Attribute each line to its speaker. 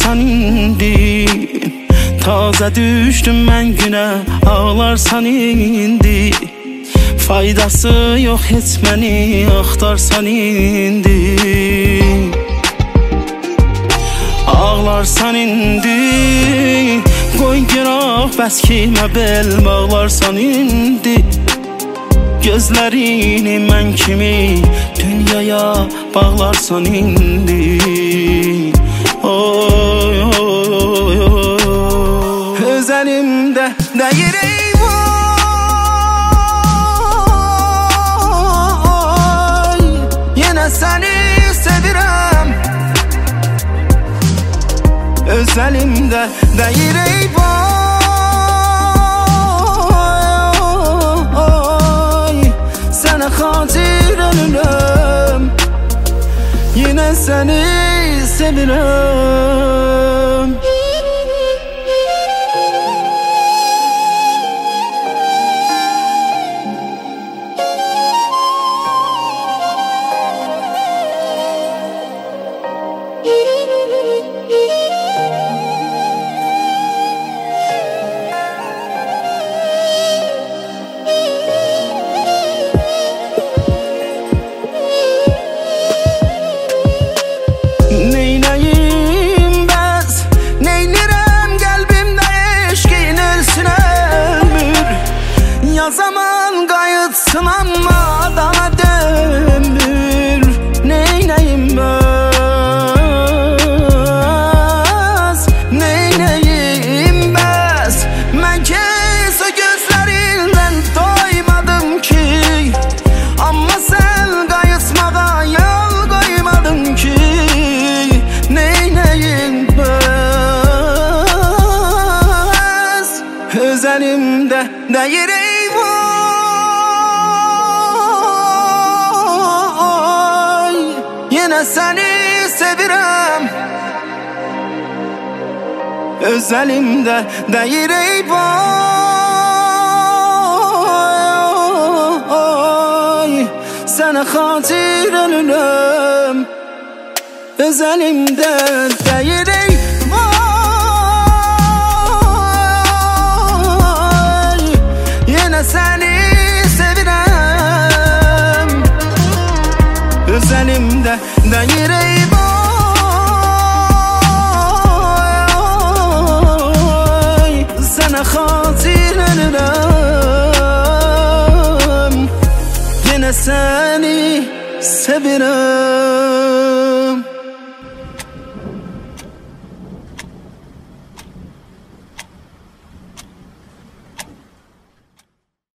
Speaker 1: ağlarsan indi. Taze düştüm ben güne, ağlarsan indi. Faydası yok etmeni, axtarsan indi. Ağlarsan indi, qoy günah bəs kimə bel bağlarsan indi. Gözlərini mən kimi dünyaya bağlarsan indi. Oy oy oy oy, öz əlimdə deyir eyvay. Yenə səni sevirəm, öz əlimdə deyir eyvay. Sənə xatir ölürəm, yenə səni sevirəm. Zaman qayıtsın amma daha dönmür. Neynəyim bəs, neynəyim bəs. Mən kes o gözlərindən doymadım ki, amma sən qayıtmağa yol qoymadın ki. Neynəyim bəs, öz əlimdə deyir yenə səni sevirəm, öz əlimdə deyir eyvay. Sənə xatir ölürəm, öz əlimdə deyir eyvay. Yenə səni sevirəm, öz əlimdə deyir eyvay. Sənə xatir ölürəm, yenə səni sevirəm.